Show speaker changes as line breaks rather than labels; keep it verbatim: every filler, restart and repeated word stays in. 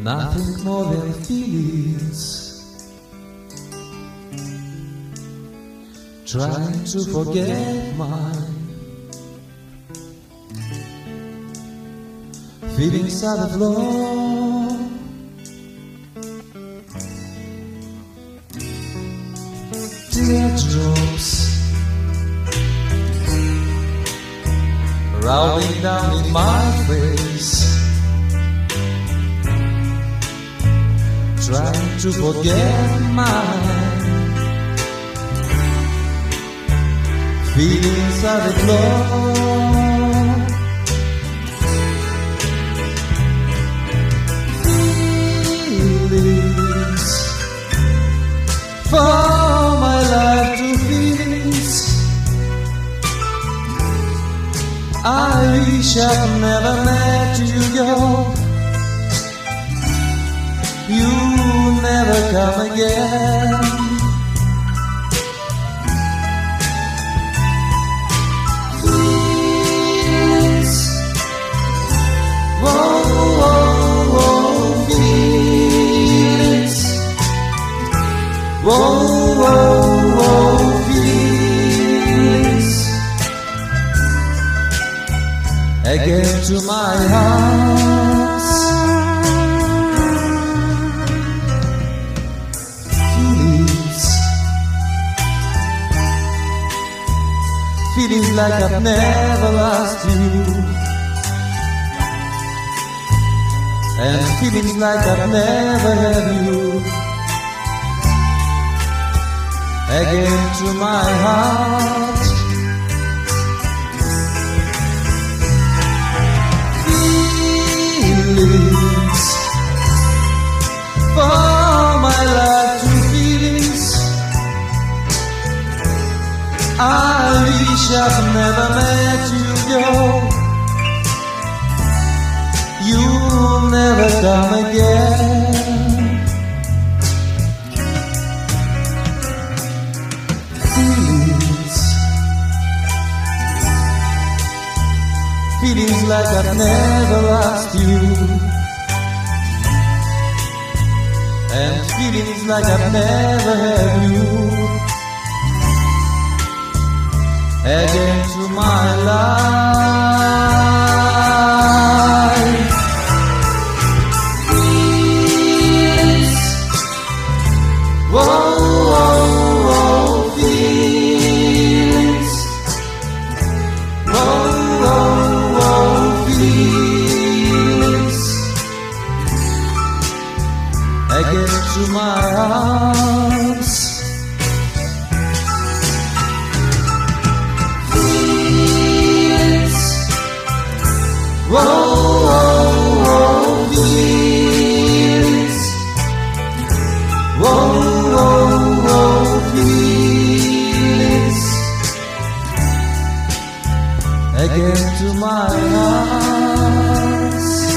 nothing more than feelings, trying to forget mine. Feelings are the floor, teardrops rolling down in my face, trying to forget mine. Feelings are the floor, feelings for my life to feelings. I wish I'd never met you, girl. You never come again. Feelings, whoa, whoa, whoa, feelings, whoa, whoa, whoa, feelings. Again to my house. Feelings like I've never lost you, and feelings like I've never had you. Again to my heart. Feelings for my life to feelings. I wish I'd never met you, girl. You'll never come again. Feelings, feelings like I've never lost you, and feelings like I've never had you. Again to my life. Feelings, whoa, whoa, whoa, feelings, whoa, whoa, whoa, feelings. Again to my arms. Whoa, whoa, whoa, feelings. Whoa, whoa, whoa, feelings. Again to my arms.